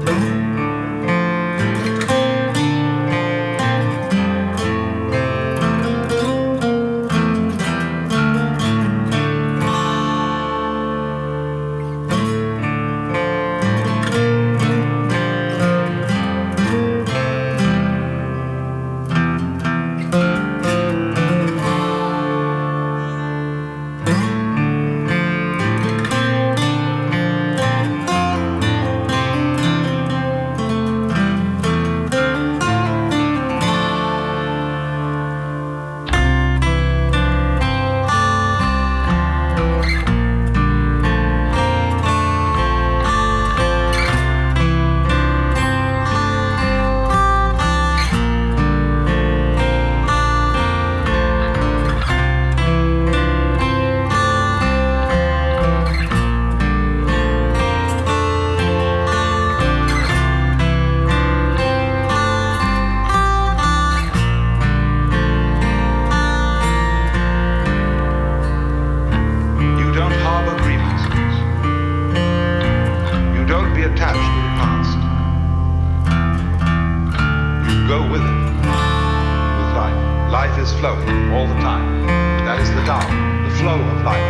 is flowing all the time. That is the Tao, the flow of life.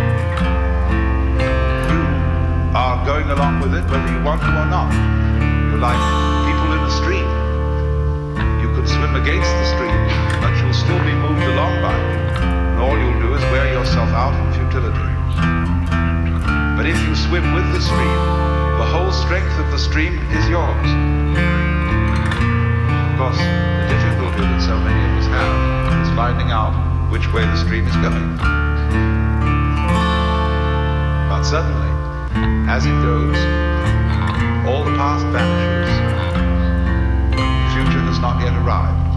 You are going along with it whether you want to or not. You're like people in a stream. You could swim against the stream, but you'll still be moved along by it. And all you'll do is wear yourself out in futility. But if you swim with the stream, the whole strength of the stream is yours. Of course, the difficulty that so many of us have is finding out which way the stream is going. But suddenly, as it goes, all the past vanishes. The future has not yet arrived.